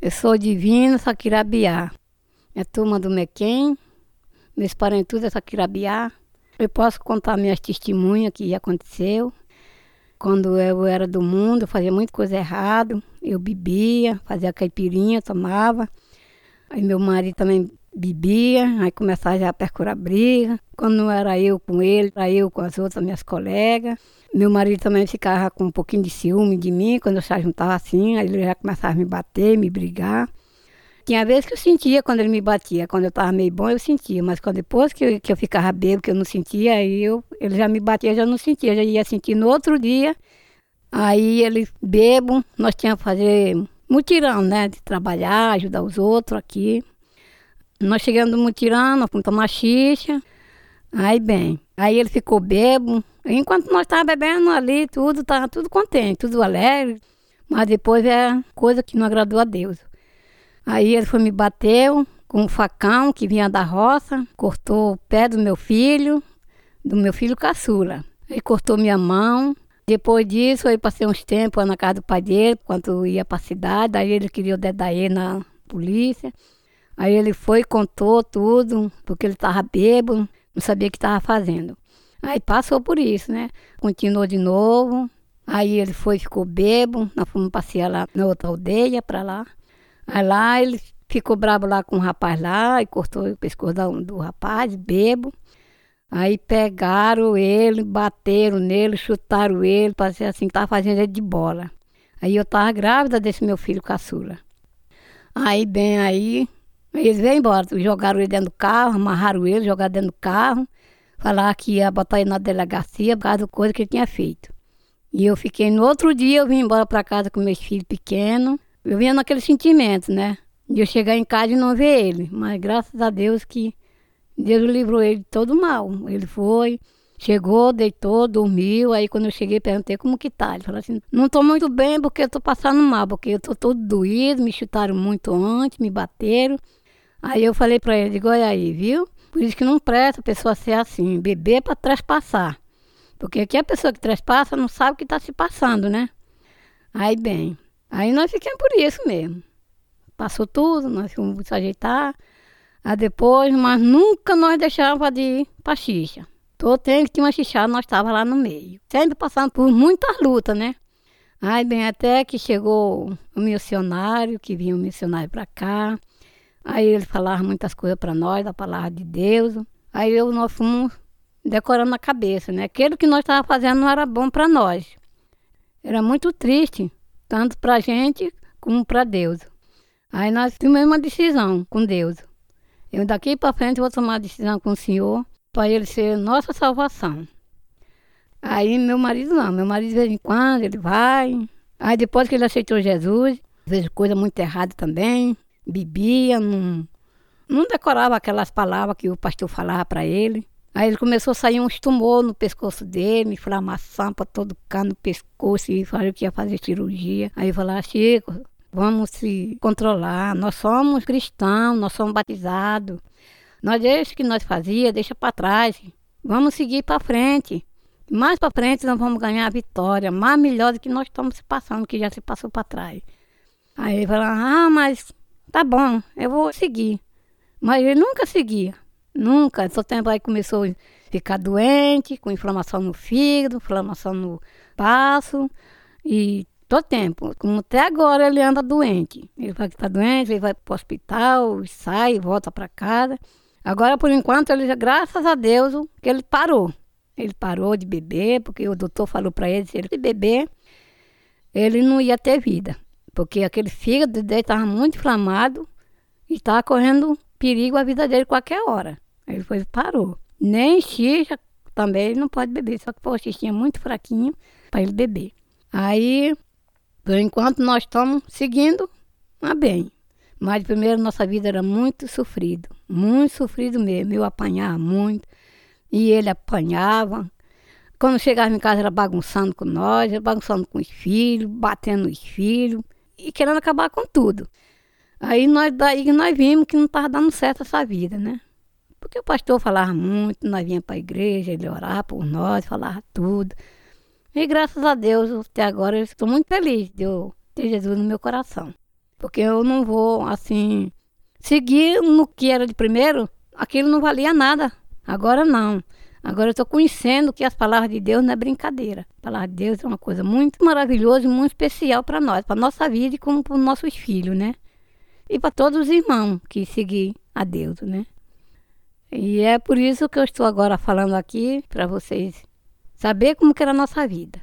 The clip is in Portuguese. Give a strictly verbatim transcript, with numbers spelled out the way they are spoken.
Eu sou Divina Saquirabiá. É turma do Mequém. Meus parentes tudo é Saquirabiá. Eu posso contar minhas testemunhas que aconteceu. Quando eu era do mundo, eu fazia muita coisa errada. Eu bebia, fazia caipirinha, tomava. Aí meu marido também bebia, aí começava já a percurar briga. Quando não era eu com ele, era eu com as outras minhas colegas. Meu marido também ficava com um pouquinho de ciúme de mim, quando eu já juntava assim, aí ele já começava a me bater, me brigar. Tinha vezes que eu sentia quando ele me batia, quando eu estava meio bom eu sentia, mas quando depois que eu, que eu ficava bêbado, que eu não sentia, aí eu, ele já me batia, eu já não sentia, já ia sentir no outro dia. Aí ele bebo, nós tínhamos que fazer mutirão, né, de trabalhar, ajudar os outros aqui. Nós chegamos no mutirão, nós fomos tomar xixa, aí bem, aí ele ficou bebo. Enquanto nós estávamos bebendo ali, tudo, estava tudo contente, tudo alegre. Mas depois é coisa que não agradou a Deus. Aí ele foi me bateu com um facão que vinha da roça, cortou o pé do meu filho, do meu filho caçula. Ele cortou minha mão. Depois disso, eu passei uns tempos na casa do pai dele, quando eu ia para a cidade. Aí ele queria o dedaí na polícia. Aí ele foi e contou tudo, porque ele estava bêbado, não sabia o que estava fazendo. Aí passou por isso, né? Continuou de novo. Aí ele foi e ficou bêbado. Nós fomos passear lá na outra aldeia, para lá. Aí lá ele ficou bravo lá com o rapaz lá e cortou o pescoço do, do rapaz, bêbado. Aí pegaram ele, bateram nele, chutaram ele, parecia assim que estava fazendo ele de bola. Aí eu estava grávida desse meu filho caçula. Aí bem aí, eles veio embora, jogaram ele dentro do carro, amarraram ele, jogaram dentro do carro. Falaram que ia botar ele na delegacia por causa da coisa que ele tinha feito. E eu fiquei, no outro dia eu vim embora para casa com meus filhos pequenos. Eu vinha naquele sentimento, né? De eu chegar em casa e não ver ele. Mas graças a Deus que Deus livrou ele de todo mal. Ele foi, chegou, deitou, dormiu. Aí quando eu cheguei, perguntei como que tá. Ele falou assim, não tô muito bem porque eu tô passando mal. Porque eu tô todo doído, me chutaram muito antes, me bateram. Aí eu falei para ele, digo, olha aí, viu? Por isso que não presta a pessoa ser assim, beber para trespassar. Porque aqui a pessoa que trespassa não sabe o que está se passando, né? Aí bem, aí nós ficamos por isso mesmo. Passou tudo, nós fomos se ajeitar. Aí depois, mas nunca nós deixávamos de ir para xixa. Todo tempo que tinha uma xixada, nós estávamos lá no meio. Sempre passando por muitas lutas, né? Aí bem, até que chegou o missionário, que vinha um missionário para cá. Aí ele falava muitas coisas para nós, da palavra de Deus. Aí eu, nós fomos decorando a cabeça, né? Aquilo que nós estávamos fazendo não era bom para nós. Era muito triste, tanto para a gente como para Deus. Aí nós tomamos uma decisão com Deus. Eu daqui para frente vou tomar uma decisão com o Senhor para ele ser nossa salvação. Aí meu marido não, meu marido de vez em quando ele vai. Aí depois que ele aceitou Jesus, fez coisa muito errada também. Bebia, não, não decorava aquelas palavras que o pastor falava para ele. Aí ele começou a sair uns tumores no pescoço dele, inflamação para todo canto no pescoço, e falou que ia fazer cirurgia. Aí eu falava, Chico, vamos se controlar, nós somos cristãos, nós somos batizados. Nós deixa o que nós fazíamos, deixa para trás, vamos seguir para frente. Mais para frente nós vamos ganhar a vitória, mais melhor do que nós estamos se passando, que já se passou para trás. Aí ele falou, ah, mas tá bom, eu vou seguir. Mas ele nunca seguia, nunca. Todo tempo aí começou a ficar doente, com inflamação no fígado, inflamação no baço. E todo tempo, como até agora ele anda doente. Ele vai que está doente, ele vai para o hospital, sai, volta para casa. Agora, por enquanto, ele já, graças a Deus, que ele parou. Ele parou de beber, porque o doutor falou para ele, se ele beber, ele não ia ter vida. Porque aquele fígado dele estava muito inflamado e estava correndo perigo a vida dele qualquer hora. Aí ele foi, parou. Nem xixa também ele não pode beber, só que pô, o xixinha é muito fraquinho para ele beber. Aí, por enquanto, nós estamos seguindo a bem. Mas primeiro nossa vida era muito sofrido, muito sofrido mesmo. Eu apanhava muito e ele apanhava. Quando chegava em casa era bagunçando com nós, era bagunçando com os filhos, batendo os filhos e querendo acabar com tudo. Aí nós, daí nós vimos que não estava dando certo essa vida, né? Porque o pastor falava muito, nós vinha para a igreja, ele orava por nós, falava tudo. E graças a Deus, até agora, eu estou muito feliz de eu ter Jesus no meu coração. Porque eu não vou, assim, seguir no que era de primeiro, aquilo não valia nada. Agora não. Agora eu estou conhecendo que as palavras de Deus não é brincadeira. A palavra de Deus é uma coisa muito maravilhosa e muito especial para nós, para a nossa vida e como para os nossos filhos, né? E para todos os irmãos que seguem a Deus, né? E é por isso que eu estou agora falando aqui, para vocês saberem como que era a nossa vida.